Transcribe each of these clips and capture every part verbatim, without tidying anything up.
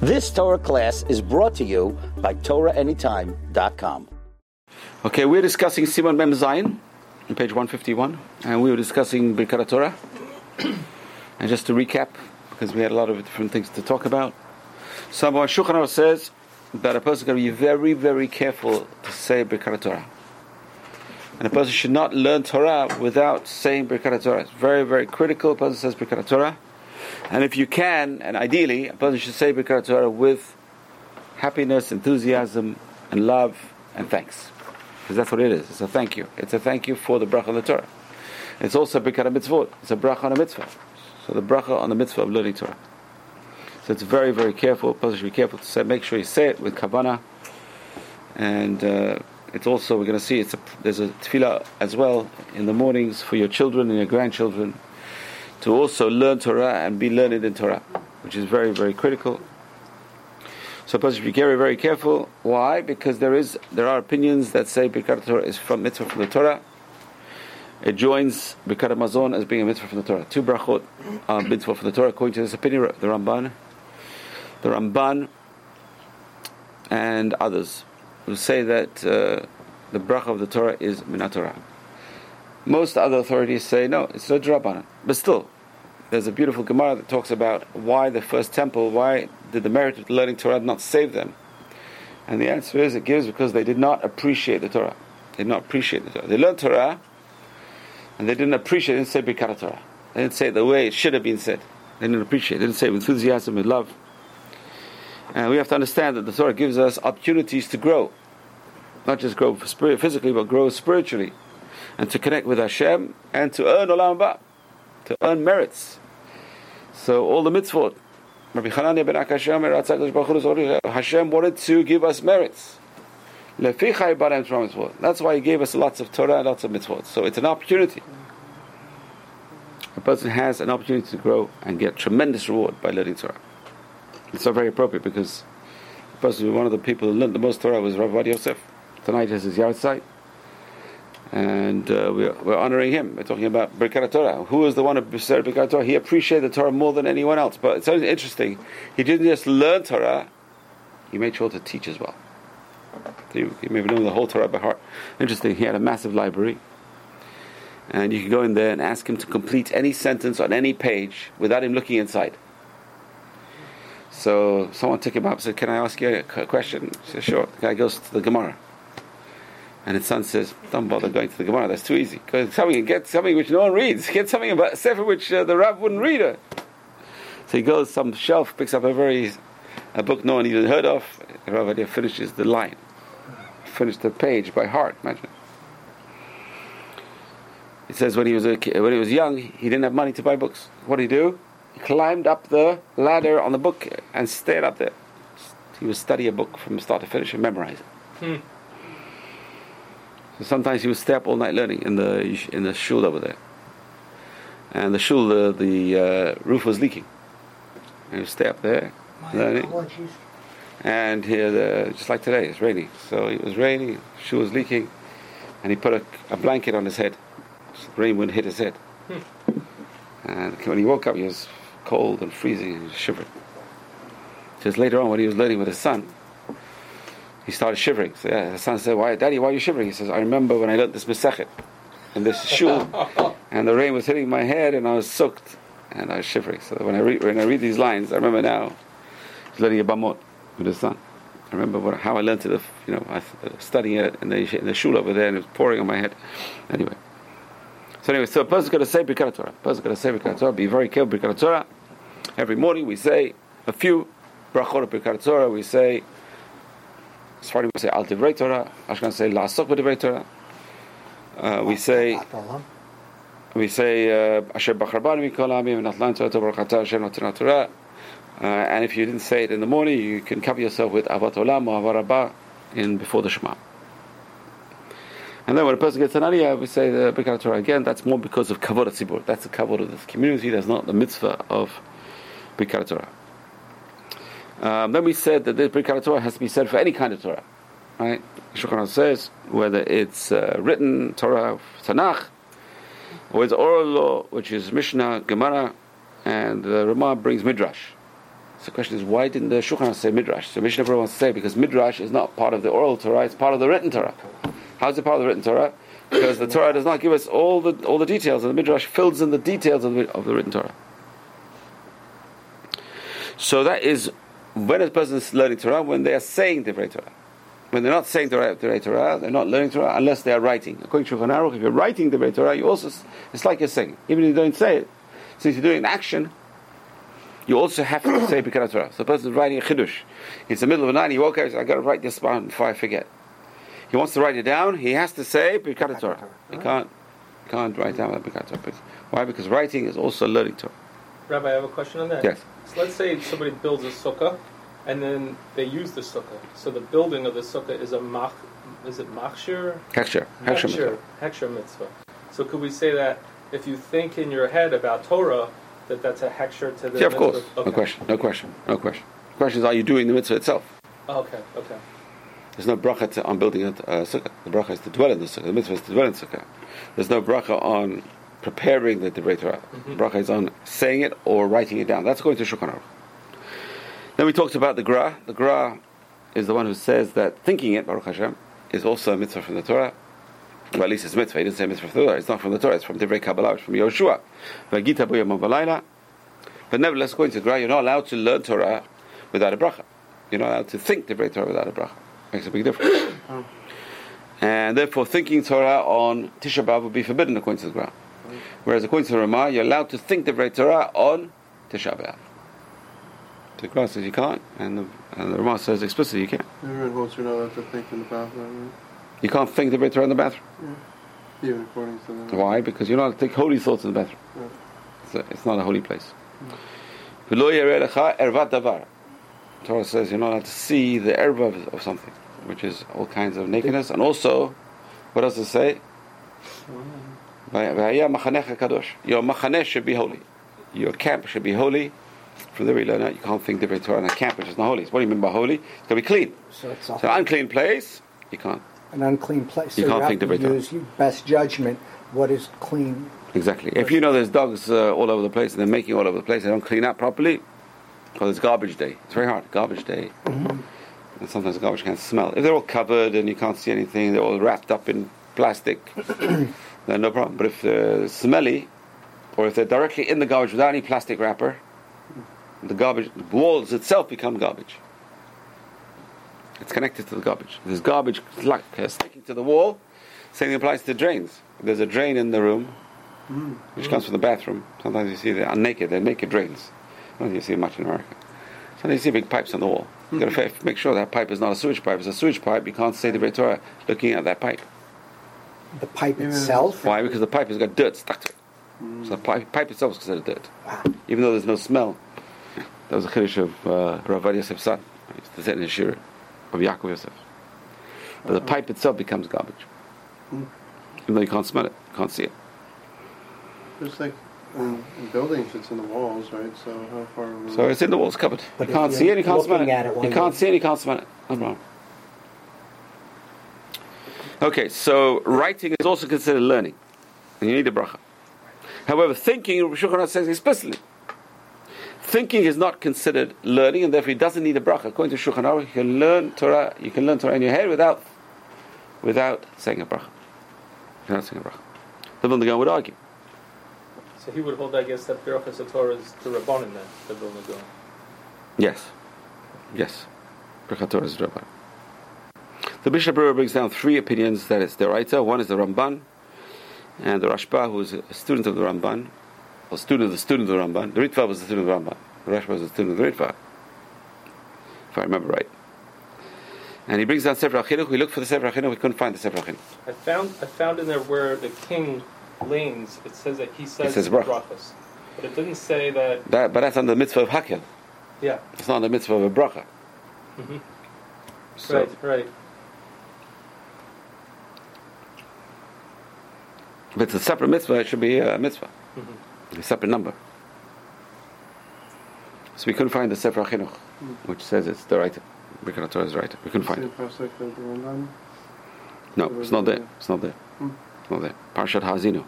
This Torah class is brought to you by Torah Anytime dot com. Okay, we're discussing Siman Mem Zayin on page one fifty-one, and we were discussing Birkat Torah. And just to recap, because we had a lot of different things to talk about, someone Shulchan Aruch says that a person can be very, very careful to say Birkat Torah, and a person should not learn Torah without saying Birkat Torah. It's very, very critical. A person says Birkat Torah. And if you can, and ideally, a person should say Birkat Torah with happiness, enthusiasm, and love, and thanks. Because that's what it is. It's a thank you. It's a thank you for the bracha of the Torah. It's also Birkat HaMitzvot. It's a bracha on a mitzvah. So the bracha on the mitzvah of learning Torah. So it's very, very careful. A person should be careful to say, make sure you say it with kavanah. And uh, it's also, we're going to see, it's a, there's a tefillah as well in the mornings for your children and your grandchildren, to also learn Torah and be learned in Torah, which is very, very critical. So a person should be very, very careful. Why? Because there is there are opinions that say Birkat Torah is from mitzvah from the Torah. It joins Birkat Hamazon as being a mitzvah from the Torah. Two brachot are mitzvah from the Torah according to this opinion, the Ramban, the Ramban, and others who say that uh, the bracha of the Torah is Minat Torah. Most other authorities say no, it's not Rabbanan. But still, there's a beautiful Gemara that talks about why the first temple, why did the merit of learning Torah not save them? And the answer is, it gives because they did not appreciate the Torah. They did not appreciate the Torah. They learned Torah, and they didn't appreciate it. They didn't say Birkat Torah. They didn't say it the way it should have been said. They didn't appreciate it. They didn't say it with enthusiasm, with love. And we have to understand that the Torah gives us opportunities to grow. Not just grow physically, but grow spiritually. And to connect with Hashem, and to earn Olam Haba, to earn merits. So all the mitzvot, Rabbi Hanania ben Akash, Hashem wanted to give us merits. That's why He gave us lots of Torah and lots of mitzvot. So it's an opportunity. A person has an opportunity to grow and get tremendous reward by learning Torah. It's so very appropriate because the person, one of the people who learned the most Torah was Rabbi Yosef. Tonight is his yahrzeit. And uh, we're, we're honoring him. We're talking about Birkat Torah. Who was the one who said Birkat Torah? He appreciated the Torah more than anyone else. But it's something interesting. He didn't just learn Torah, he made sure to teach as well. He, he may have known the whole Torah by heart. Interesting, he had a massive library. And you could go in there and ask him to complete any sentence on any page without him looking inside. So someone took him up and said, can I ask you a question? He said, sure. The guy goes to the Gemara. And his son says, don't bother going to the Gemara, that's too easy. Go something, get something which no one reads. Get something about a sefer which uh, the Rav wouldn't read it. So he goes to some shelf, picks up a very a book no one even heard of. The Rav Adia finishes the line. Finished the page by heart, imagine. He says when he was a kid, when he was young, he didn't have money to buy books. What did he do? He climbed up the ladder on the book and stayed up there. He would study a book from start to finish and memorize it. Hmm. So sometimes he would stay up all night learning in the in the shul over there, and the shul the, the uh, roof was leaking, and he would stay up there My learning. Apologies. And here, the, just like today, it's raining. So it was raining, the shul was leaking, and he put a, a blanket on his head, so the rain wouldn't hit his head. Hmm. And when he woke up, he was cold and freezing and shivering. Just later on, when he was learning with his son, he started shivering. So yeah, his son said, "Why, Daddy, why are you shivering?" He says, "I remember when I learned this Masechet in this shul, and the rain was hitting my head, and I was soaked, and I was shivering." So when I read when I read these lines, I remember now he's learning a Bamot with his son. I remember what, how I learned it. You know, I was studying it in the in the shul over there, and it was pouring on my head. Anyway, so anyway, so a person's going to say Birkat Torah. A person's going to say Birkat Torah. Be very careful Birkat Torah. Every morning we say a few brachot of Birkat Torah. We say. Sfardim we say Al Divrei Torah. Ashkenazim say La'asok B'Divrei Torah. Uh, we say we say Asher Bachar Banu Mikol Ha'amim V'Natlan Torah Baruch Hashem Notena Torah. And if you didn't say it in the morning, you can cover yourself with Avat Olam or Avat Rabbah in before the Shema. And then when a person gets an aliyah, we say the Birkat Torah again. That's more because of kavod hatzibur. That's the kavod of this community. That's not the mitzvah of Birkat Torah. Um, then we said that this Birkat Torah has to be said for any kind of Torah, right? Shulchan Aruch says whether it's uh, written Torah, Tanakh, or it's oral law, which is Mishnah, Gemara, and the Ramah brings Midrash. So the question is, why didn't the Shulchan Aruch say Midrash? So Mishnah Berurah wants to say, because Midrash is not part of the oral Torah, it's part of the written Torah. How is it part of the written Torah? Because the Torah does not give us all the all the details, and the Midrash fills in the details of the, of the written Torah. So that is when a person is learning Torah, when they are saying Divrei Torah. When they're not saying Divrei Torah, they're not learning Torah unless they are writing. According to Shulchan Aruch, if you're writing Divrei Torah, you also, it's like you're saying, even if you don't say it. Since you're doing an action, you also have to say Birkat Torah. So the person is writing a Chidush. It's the middle of the night, he woke up, he says, I've got to write this down before I forget. He wants to write it down, he has to say Birkat Torah. He can't, can't write down Birkat Torah. Why? Because writing is also learning Torah. Rabbi, I have a question on that. Yes. So let's say somebody builds a sukkah, and then they use the sukkah. So the building of the sukkah is a mach, is it machshir? Hechsher. Hechsher. Hechsher mitzvah. So could we say that if you think in your head about Torah, that that's a hechsher to the Yeah, of mitzvah? course. Okay. No question. No question. No question. The question is, are you doing the mitzvah itself? Oh, okay, okay. There's no bracha to, on building a uh, sukkah. The bracha is to dwell in the sukkah. The mitzvah is to dwell in the sukkah. There's no bracha on preparing the Divrei Torah. Mm-hmm. Bracha is on saying it or writing it down. That's going to Shulchan Aruch. Then we talked about the Gra. The Gra is the one who says that thinking it, Baruch Hashem, is also a mitzvah from the Torah. Well, at least it's a mitzvah. He didn't say mitzvah from the Torah. It's not from the Torah. It's from Divrei Kabbalah. It's from Yoshua. V'gita bo yom v'layla. But nevertheless, according to the Gra, you're not allowed to learn Torah without a bracha. You're not allowed to think Divrei Torah without a bracha. Makes a big difference. Oh. And therefore, thinking Torah on Tisha B'Av would be forbidden according to the Gra. Whereas according to the Ramah, you're allowed to think Divrei Torah on Tisha B'Av. The Gra says you can't, and the, and the Ramah says explicitly you can't. Everyone holds you're not allowed to think in the bathroom, right? You can't think Divrei Torah in the bathroom. Yeah. Even according to the... Why? Because you're not allowed to think holy thoughts in the bathroom. Yeah. It's, a, it's not a holy place. V'lo yareh lecha ervat davar. Torah says you're not allowed to see the erva of, of something, which is all kinds of nakedness, and also, what does it say? V'haya machanecha kadosh. Your machaneh should be holy. Your camp should be holy. From there we learn that you can't think Divrei Torah in a camp which is not holy. So what do you mean by holy? It's got to be clean. So it's so an unclean place, you can't. An unclean place. You so can't you think have Divrei to Torah. use your best judgment. What is clean? Exactly. If you know there's dogs uh, all over the place and they're making all over the place, they don't clean up properly, because it's garbage day. It's very hard. Garbage day. Mm-hmm. And sometimes the garbage can't smell. If they're all covered and you can't see anything, they're all wrapped up in plastic, then no problem. But if they're smelly, or if they're directly in the garbage without any plastic wrapper, the garbage, the walls itself become garbage. It's connected to the garbage. There's garbage like uh, sticking to the wall. Same thing applies to drains. There's a drain in the room, mm. which mm. comes from the bathroom. Sometimes you see they are naked. They're naked drains. I don't think you see much in America. Sometimes you see big pipes on the wall. You've got to f- make sure that pipe is not a sewage pipe. If it's a sewage pipe, you can't say the Divrei Torah looking at that pipe. The pipe itself? Why? Because the pipe has got dirt stuck to it. Mm. So the pipe, pipe itself is considered dirt. Wow. Even though there's no smell. That was a chiddush of uh, Rav Yosef's son. He used to sit in the shir of Yaakov Yosef. But the pipe itself becomes garbage. Mm. Even though you can't smell it, you can't see it. Just like in, in buildings, it's in the walls, right? So how far... Are we so it's in the walls, covered. But you can't see it, you can't smell it. it you can't see it, you can't smell it. No problem. Okay, so writing is also considered learning. And you need a bracha. However, thinking, Shulchan Aruch says explicitly, thinking is not considered learning, and therefore it doesn't need a bracha. According to Shulchan Aruch, you can learn Torah, you can learn Torah in your head without, without saying a bracha. Without saying a bracha. The Vilna Gaon would argue. So he would hold, I guess, that Birchas Torah is the Rabbanim then, the Vilna Gaon. Yes, yes. Birchas Torah is Rabbanim. The Mishnah Berurah brings down three opinions that it's D'oraita. One is the Ramban, and the Rashba, who is a student of the Ramban, or student of the student of the Ramban. The Ritva was the student of the Ramban. The Rashba was the student of the Ritva, if I remember right. And he brings down Sefer HaChinuch. We looked for the Sefer HaChinuch. We couldn't find the Sefer HaChinuch. I found I found in there where the king lanes, it says that he says, it says brachas. But it didn't say that... that... But that's on the mitzvah of Hakel. Yeah. It's not on the mitzvah of a bracha. Mm-hmm. So, right, right. If it's a separate mitzvah, it should be a mitzvah. Mm-hmm. A separate number. So we couldn't find the Sefer HaChinuch, mm. which says it's the right. Birkat Torah is right. We couldn't find it. No, it's not there. It's not there. Mm. It's not there. Parshat Ha'azinu.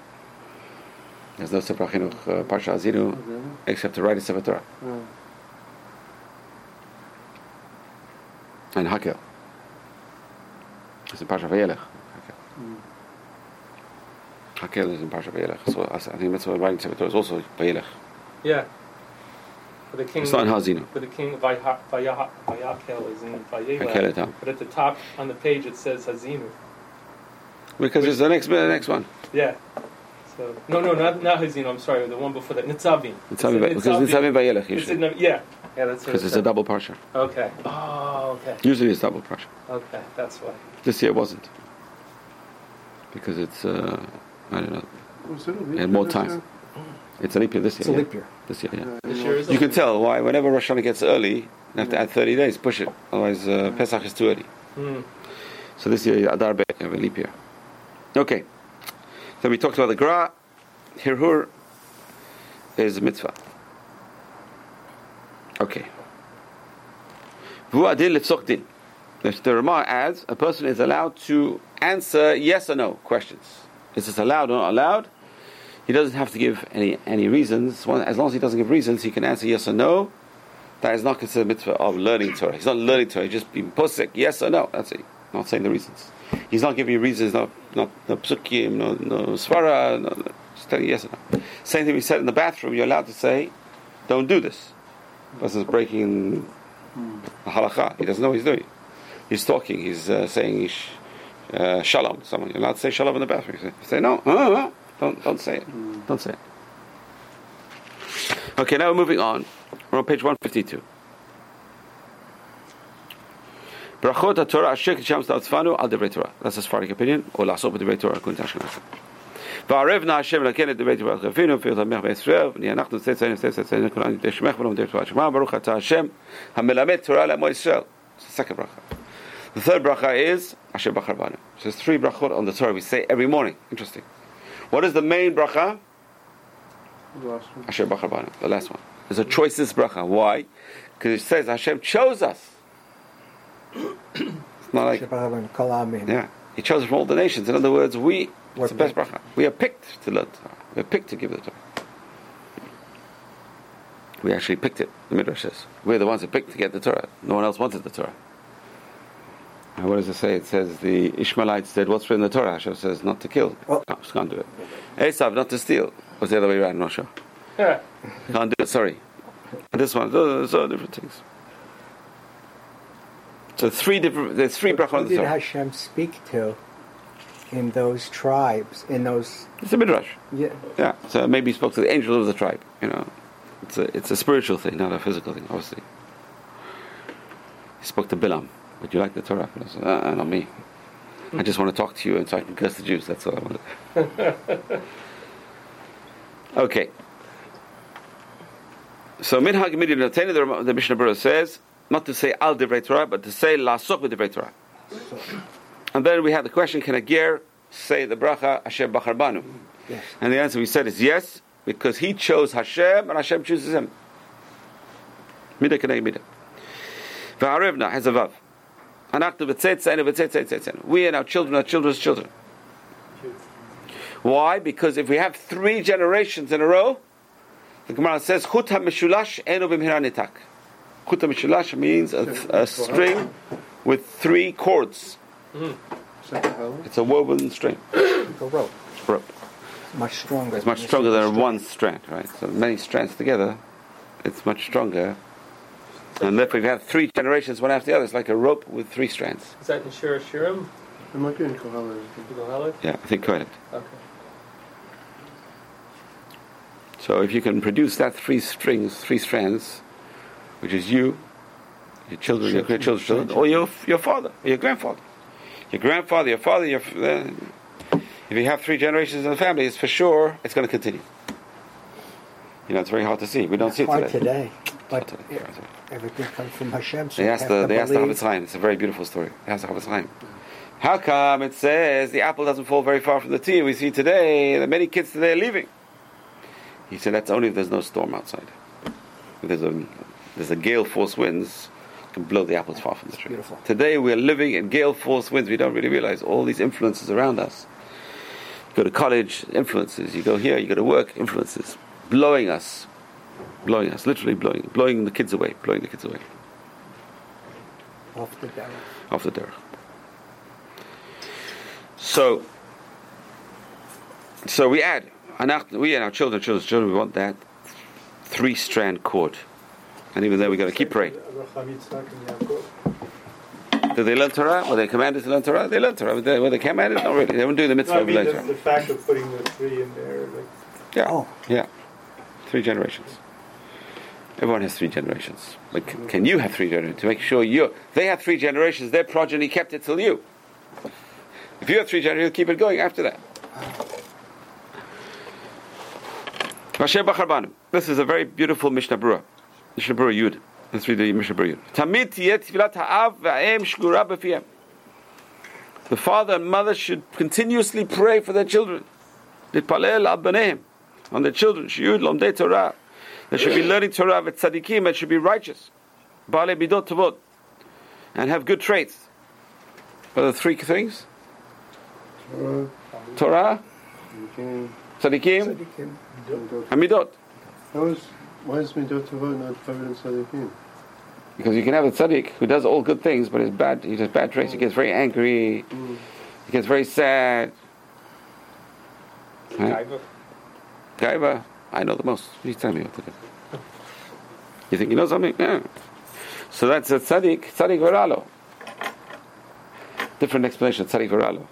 There's no Sefer HaChinuch, uh, Parshat Ha'azinu, except to write a Sefer Torah. Mm. and Hakel. It's in Parsha Vayelech. Hakel is in Parsha Vayelech. So I think that's what writing Sefer Torah is also Vayelech. Yeah. But the king, it's not in Hazinu. But the king Vayha- Vayha- Vayakel is in Hakel Vayelech. etam. But at the top on the page it says Hazinu. Because Which, it's the next, the next one. Yeah. So no, no, not not Hazinu. I'm sorry, the one before that. Nitzavim. Nitzavim, because Nitzavim Vayelech usually. It's in, yeah. Yeah, that's because it's a double Parsha. Okay. Oh, okay. Usually it's double Parsha. Okay, that's why. This year it wasn't. Because it's, uh, I don't know. Was it a leap It had more year time. this year? It's a leap year this year. It's a yeah. leap year. This year, yeah. Yeah, This you year know, is a You can leap tell why whenever Rosh Hashanah gets early, you have to add thirty days, push it. Otherwise, uh, Pesach is too early. Hmm. So this year, Adar B'Av, you have a leap year. Okay. Then we talked about the Gra. Hirhur is a mitzvah. Okay. Vu adin lefsoch din. The Ramah adds, a person is allowed to answer yes or no questions. Is this allowed or not allowed? He doesn't have to give any any reasons. As long as he doesn't give reasons, he can answer yes or no. That is not considered mitzvah of learning Torah. He's not learning Torah. He's just being posek, yes or no. That's it. Not saying the reasons. He's not giving you reasons. Not not no psukim, no no svara. No, no. Just telling you yes or no. Same thing we said in the bathroom. You're allowed to say, "Don't do this." The person's breaking the halakha. He doesn't know what he's doing. He's talking. He's uh, saying uh, shalom to someone. You're allowed to say shalom in the bathroom. You say, you say no. Uh, uh, don't don't say it. Mm. Don't say it. Okay, now we're moving on. We're on page one fifty-two. Brachot HaTorah Asher K'Sham Tzfanu Al Divrei Torah. That's a Sephardic opinion. Or La'asok B'Divrei Torah according to Ashkenazim. Va'arevna Hashem Laken Et Divrei Torah Chafinu V'Yot HaMech V'Yisrael V'Ni'anachnu Tzeitzayim Tzeitzayim Kulan Yidei Shemech V'Nom Divrei Torah Shema Baruch Atah Hashem HaMelamed Torah L'Amo Yisrael. It's the second bracha. The third bracha is Asher Bachar Banu. So there's three brachot on the Torah we say every morning. Interesting. What is the main bracha? The last one. Asher Bachar Banu, the last one. It's a choicest bracha. Why? Because it says Hashem chose us. It's not like, yeah, He chose us from all the nations. In other words, we, it's the best bracha. We are picked to learn Torah. We are picked to give the Torah. We actually picked it, the Midrash says. We're the ones who picked to get the Torah. No one else wanted the Torah. And what does it say? It says the Ishmaelites said, what's written in the Torah? Hashem says, not to kill. Oh. No, just can't do it. Esav, not to steal. What's the other way around? I'm not sure. Yeah. Can't do it, sorry. And this one, those are different things. So three different, there's three brachot on Who the did Torah. Hashem speak to in those tribes, in those... It's a Midrash. Yeah. Yeah, so maybe he spoke to the angel of the tribe, you know. It's a, it's a spiritual thing, not a physical thing, obviously. He spoke to Bilam. Would you like the Torah? I said, uh, not me. I just want to talk to you and so I can curse the Jews. That's all I wanted. Okay. So, Minhag Midian Noteni, the, the Mishnah Berurah says, not to say Al Divrei Torah, but to say La'asok B'Divrei Torah. And then we had the question, can a ger say the bracha Hashem Bachar Banu? Yes. And the answer we said is yes, because he chose Hashem and Hashem chooses him. Midah Keneg Midah. V'harevna has a vav. Anachnu v'tzeitzainu v'tzeitzainu. We and our children are children's children. Why? Because if we have three generations in a row, the Gemara says, Chut ha-mishulash enu b'mhira nitak. Chut ha-mishulash means a, a string with three cords. Mm. It's a woven string. A rope. Rope. Much stronger. It's much stronger than one strand, right? So many strands together, it's much stronger. And if we have three generations, one after the other, it's like a rope with three strands. Is that in Shir Shirim? It might be in Kohelet. Kohelet? Yeah, I think correct. Okay. So if you can produce that three strings, three strands, which is you, your children, your grandchildren's children, or your your father, or your grandfather, your grandfather, your father, your uh, if you have three generations in the family, it's for sure it's going to continue. You know, it's very hard to see. We don't It's see it hard today. today. But today. it- everything comes from Hashem. So They you asked have the to they asked the believe. Chavetz Chaim. It's a very beautiful story. They asked the Chavetz Chaim. How come it says the apple doesn't fall very far from the tree? We see today that many kids today are leaving. He said that's only if there's no storm outside. If there's a there's a gale force winds, it can blow the apples far from the tree. Beautiful. Today we're living in gale force winds. We don't really realize all these influences around us. You go to college, influences. You go here, you go to work, influences blowing us, blowing us, literally blowing, blowing the kids away, blowing the kids away. Off the derech. Off the derech. So, so we add, we and our children, children, children, we want that three-strand cord. And even there, we got to keep praying. Do they learn Torah? Were they commanded to learn Torah? They learn Torah. Were they, were they commanded? Not really. They weren't doing the mitzvah No, I of mean, learning the, Torah. the fact of putting the three in there, like, Yeah, Oh. yeah. Three generations. Everyone has three generations. But c- can you have three generations? To make sure you, they had three generations, their progeny kept it till you. If you have three generations, keep it going after that. This is a very beautiful Mishnah Berurah. Mishnah Berurah Yud. Let's read the Mishnah Berurah Yud. Tamid tiyeh tfilat ha'av v'ha'em shgura b'fiyem. The father and mother should continuously pray for their children. Litpalel al b'neihem. On their children. Shiyud lomdei Torah. They should be learning Torah with tzaddikim and should be righteous. Baalei midot tovot. And have good traits. What are the three things? Torah, Torah, Tzaddikim, tzaddikim, Tzaddikim. and midot. How is, why is Midot Tovot not covered in Tzaddikim? Because you can have a tzaddik who does all good things, but he's bad. He has bad traits. He gets very angry. Mm. He gets very sad. Right? Gaiva. Gaiva, I know the most. He's telling me what to do. You think you know something? Yeah. So that's a tzaddik, tzaddik veralo. Different explanation, tzaddik veralo.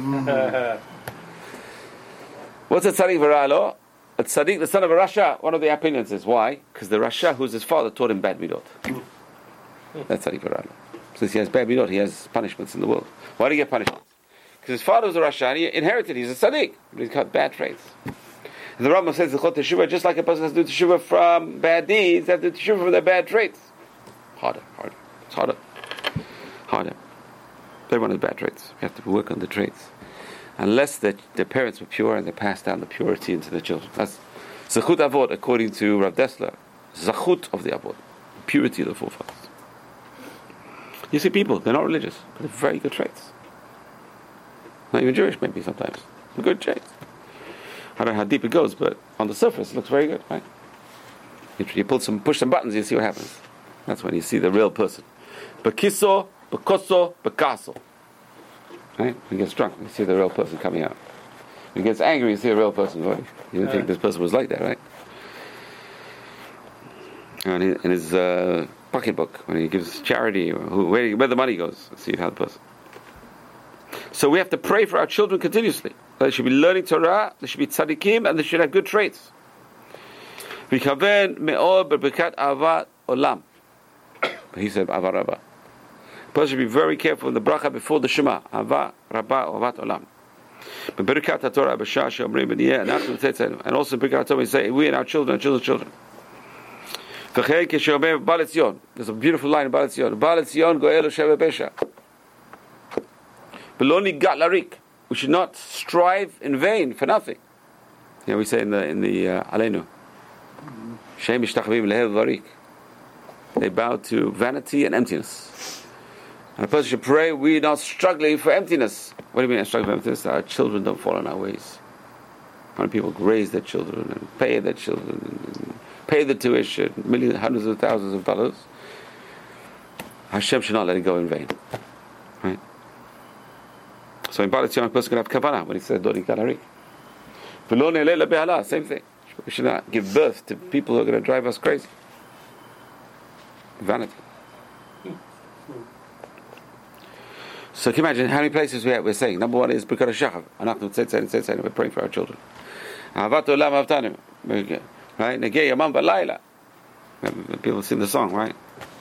What's a tzaddik veralo? A tzaddik, the son of a Rasha. One of the opinions is why? Because the Rasha, who's his father, taught him bad midot. That's tzaddik veralo. Since he has bad midot, he has punishments in the world. Why did he get punishments? Because his father was a Rasha and he inherited. He's a tzaddik, but he's got bad traits. And the Rambam says the Chot Teshuvah, just like a person has to do Teshuvah from bad deeds, they have to do Teshuvah from their bad traits. Harder, harder. It's harder. Harder. Everyone has bad traits. You have to work on the traits. Unless the, the parents were pure and they passed down the purity into the children. That's Zachut Avot, according to Rav Dessler. Zachut of the Avot. Purity of the forefathers. You see people, they're not religious, but they're very good traits. Not even Jewish, maybe sometimes. They're good traits. I don't know how deep it goes, but on the surface it looks very good, right? You, you pull some, push some buttons, you see what happens. That's when you see the real person. Bekiso, bekoso, bekaso. Right? When he gets drunk, you see the real person coming out. When he gets angry, you see the real person going. You didn't think this person was like that, right? And in, in his uh, pocketbook, when he gives charity, or who, where, where the money goes, see how the person. So we have to pray for our children continuously. They should be learning Torah, they should be tzaddikim, and they should have good traits. V'kaven me'or berbekat avat olam. He said avat rabba. A person should be very careful in the bracha before the Shema. Avat rabba or avat olam. Berbekat Torah b'shah she'omrim b'niyeh nachnu tzetzenu. And also in Berkat Torah we say we and our children, our children's children. V'chei keshe'omer Baal Etzion. There's a beautiful line in Baal Etzion. Baal Etzion go'el Sheva Besha. Beloni gat larik. We should not strive in vain for nothing. You know, we say in the in the uh, Aleinu, Shem ishtachvim lehev varik. They bow to vanity and emptiness. And a person should pray, we're not struggling for emptiness. What do you mean struggling for emptiness? Our children don't fall on our ways. How many people raise their children and pay their children and pay the tuition, millions, hundreds of thousands of dollars? Hashem should not let it go in vain. Right? So in Baal Etzion, a person can have kavanah when he said Dori Kalarik. Same thing. We should not give birth to people who are going to drive us crazy. Vanity. So can you imagine how many places we have, we're saying? Number one is Birkat HaShachar. Anachnu tzeitzenu tzeitzenu. We're praying for our children. Ahavat olam avtanu. Right? Negei yamam v'layla. People sing the song, right?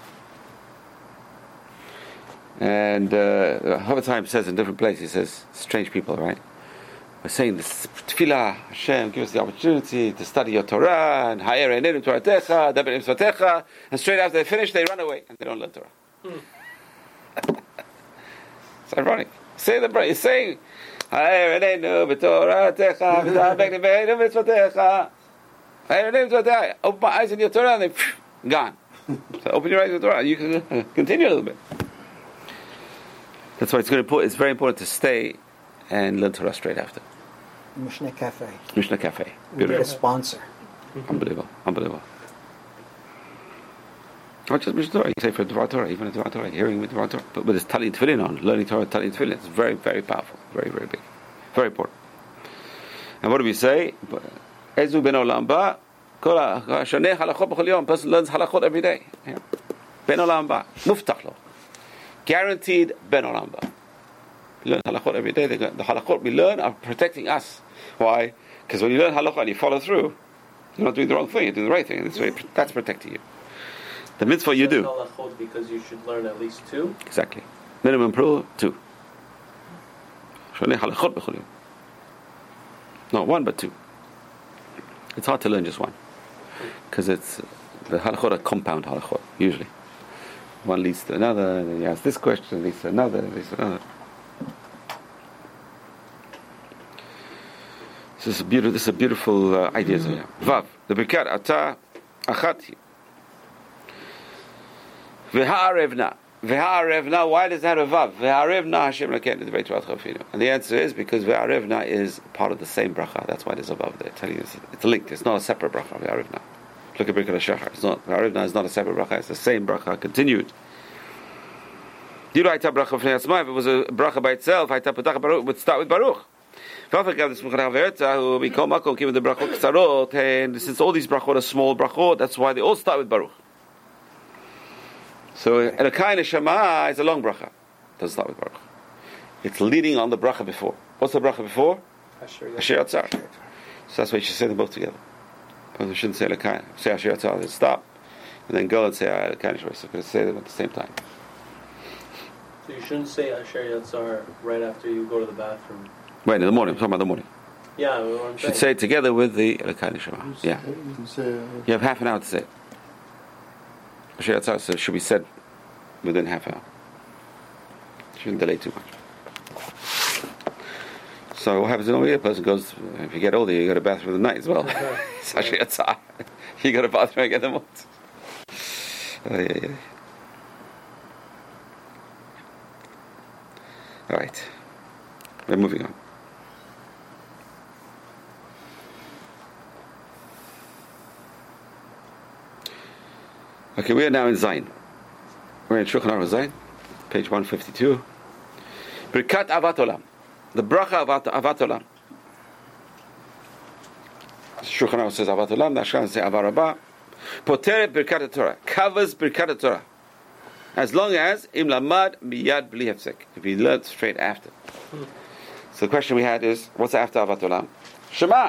And uh, Havatai says in different places, he says, strange people, right? We're saying this tefillah, Hashem, give us the opportunity to study your Torah, and ha'er einenu Toratecha, daber mitzvotecha, and straight after they finish, they run away, and they don't learn Torah. Hmm. It's ironic. Say the prayer, you're saying, ha'er einenu Toratecha, daber mitzvotecha, ha'er einenu Toratecha, open my eyes in your Torah, and they, phew, gone. So open your eyes in the Torah, you can continue a little bit. That's why it's going to. It's very important to stay and learn Torah straight after. Mishnah Cafe. Mishnah Cafe. We'll be Beautiful. a sponsor. Unbelievable. Unbelievable. Not just Mishnah Torah, you say for Dvar Torah, even a Dvar Torah, hearing with Dvar Torah, but with this Tali Tefillin on, learning Torah, Tali Tefillin, it's very, very powerful, very, very big, very important. And what do we say? Ezu ben olam ba, shoneh halachot b'chol yom, person learns halachot every day. Ben olam ba, muftach lo. Guaranteed ben olam ba. You learn halachot every day, the halachot we learn are protecting us. Why? Because when you learn halachot and you follow through, you're not doing the wrong thing, you're doing the right thing, and this way, that's protecting you. The mitzvah you do. Because you should learn at least two. Exactly. Minimum pro two. Not one, but two. It's hard to learn just one, because it's the halachot are compound halachot usually. One leads to another, and then you ask this question, leads to another, leads to another. This is a beautiful. This is a beautiful uh, idea. Mm-hmm. Vav the birkat ata achati. V'ha'arevna. V'ha'arevna, why does that have a vav? V'ha'arevna Hashem l'ken the debate about chafinu. And the answer is because v'ha'arevna is part of the same bracha. That's why there's a vav there. Telling you it's linked. It's not a separate bracha. V'ha'arevna. Look at Birkat HaShachar. It's not. V'ha'arevna is not a separate bracha. It's the same bracha continued. If it was a bracha by itself, it would start with Baruch. And since all these brachot are small brachot, that's why they all start with Baruch. So Elokai Neshama is a long bracha. Doesn't start with Baruch. It's leading on the bracha before. What's the bracha before? Asher Yatzar. So that's why you should say them both together. But we shouldn't say Elokai. Say Asher Yatzar, then stop, and then go and say Elokai Neshama. So you say them at the same time. So you shouldn't say Asher Yatzar right after you go to the bathroom. Wait, in the morning. I'm talking about the morning. Yeah, what I'm you should say it together with the Elokai Neshama. Yeah. You have half an hour to say it. Asher Yatzar so should be said within half an hour. Shouldn't delay too much. So what happens normally? A person goes, if you get older, you go to the bathroom in the night as well. It's Asher Yatzar. You go to the bathroom again in the morning. Oh, yeah, yeah. All right. We're moving on. Okay, we are now in Zayin. We're in Shulchan Aruch Zayin, page one fifty-two. Birkat Avat Olam. The bracha of Avat Olam. Shulchan Aruch says Avat Olam, the Ashkenazim say Avar Rabba. Poteret Birkat Torah. Covers Birkat Torah. As long as Im Lamad Miyad Bli Hefsek. If he learned straight after. Hmm. So the question we had is, what's after Avat Olam? Shema.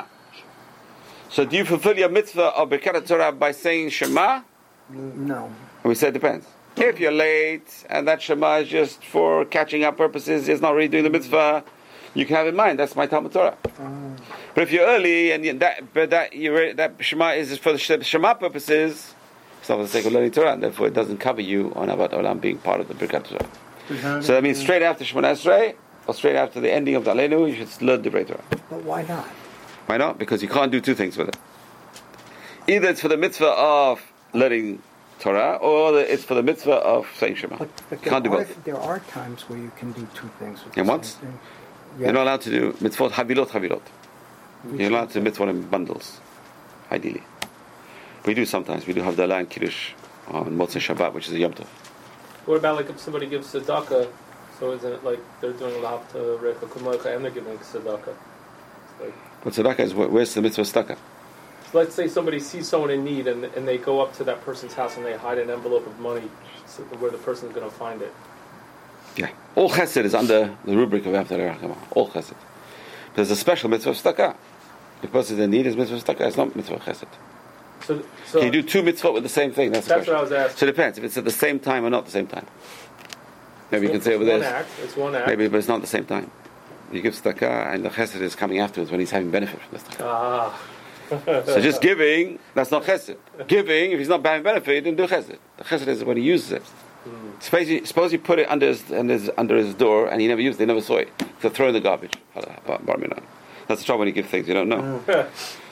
So do you fulfill your mitzvah of Birkat Torah by saying Shema? No. And we said it depends. If you're late and that Shema is just for catching up purposes, it's not really doing the mitzvah, you can have in mind that's my Talmud Torah. Um. But if you're early and you, that but that you that Shema is for the Shema purposes, it's not for the sake of learning Torah, and therefore it doesn't cover you on Avat Olam being part of the Birkat Torah. So that means straight after Shemona Esrei or straight after the ending of the Aleinu, you should learn the Divrei Torah. But why not? Why not? Because you can't do two things with it. Either it's for the mitzvah of learning Torah, or it's for the mitzvah of saying Shema. But, but you can't do are, both. There are times where you can do two things with and the once? same thing. Yeah. You're not allowed to do mitzvot havilot havilot. You're allowed to do mitzvot in bundles, ideally. We do sometimes. We do have Havdalah and Kiddush on Motzei Shabbat, which is a Yom Tov. What about like if somebody gives tzedakah, so isn't it like they're doing Lav to Recha Kumocha and they're giving tzedakah? Like, but tzedakah is, where's the mitzvah tzedakah? So let's say somebody sees someone in need and and they go up to that person's house and they hide an envelope of money so where the person's going to find it. Yeah. All chesed is under the rubric of Avdei Rachama. All chesed. There's a special mitzvah of tzedakah. The person in need is mitzvah of tzedakah. It's not mitzvah of chesed. So, so can you do two mitzvot with the same thing? That's, that's the what I was asking. So it depends if it's at the same time or not at the same time. Maybe so you can say over there. It's one act. It's one act. Maybe, but it's not at the same time. You give tzedakah and the chesed is coming afterwards when he's having benefit from the tzedakah. Ah. So just giving, that's not chesed. Giving, if he's not having benefit, he didn't do chesed. The chesed is when he uses it. Mm. Suppose, he, suppose he put it under his, under his under his door and he never used it, they never saw it. So throw in the garbage. That's the trouble when you give things you don't know. Mm.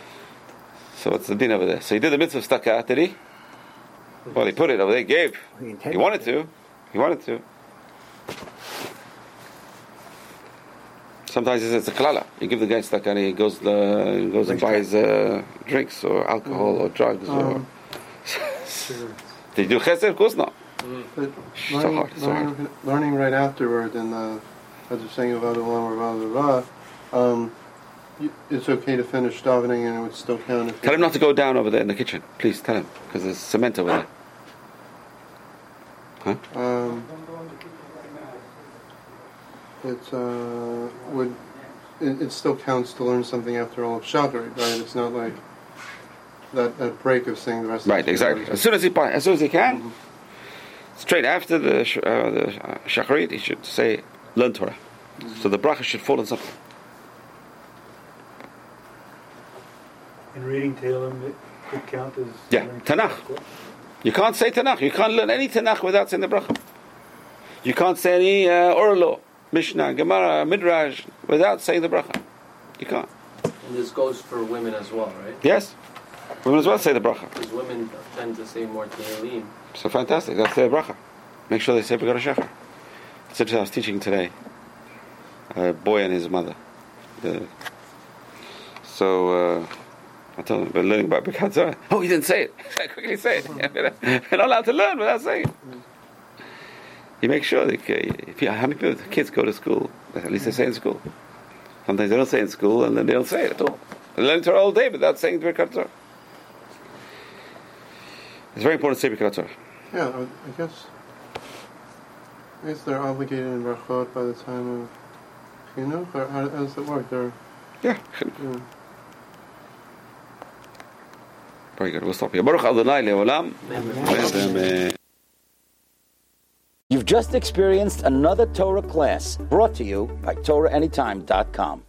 So what's the din over there? So he did the mitzvah of tzedakah, did he? Well, he put it over there, he gave. He, he wanted to. He wanted to. Sometimes it's a klala. You give the guy tzedakah and he goes, uh, goes and buys uh, drinks or alcohol mm. or drugs. Um. or Did you do chesed? Of course not. But So learning, hard, so learning, hard. learning right afterward, and uh, as you're saying about Olam or um, you- it's okay to finish davening and it would still count if Tell him not to go down over there in the kitchen. Please tell him, because there's cement over there. Huh? Um, it uh, would. It, it still counts to learn something after all of Shacharit, right? It's not like that, that break of saying the rest. Right, of the exactly. As soon as he as soon as he can, straight after the sh- uh, the uh, shacharit, he should say learn Torah. So the bracha should fall on something. And reading Tehillim, it could count as... Yeah, Tanakh. You can't say Tanakh. You can't learn any Tanakh without saying the bracha. You can't say any uh, oral law, Mishnah, Gemara, Midrash without saying the bracha. You can't. And this goes for women as well, right? Yes, women as well say the bracha. Because women tend to say more Tehillim. So fantastic. That's their bracha. Make sure they say Begar Shachar. That's what I was teaching today. A boy and his mother. The, so uh, I told him we're learning about Birkat Zohar. Oh, he didn't say it. I quickly say it. We're not allowed to learn without saying it. You make sure that if you, how many people, kids go to school? At least they say in school. Sometimes they don't say in school, and then they don't say it at all. They learn Torah all day without saying Birkat Zohar. It's very important to say Birkat Zohar. Yeah, I, I guess. I guess they're obligated in brachot by the time of chinuch, or how, how does it work? They're Yeah. yeah. Very good. We'll stop here. Baruch Adonai le'olam. Amen. You've just experienced another Torah class brought to you by Torah Anytime dot com.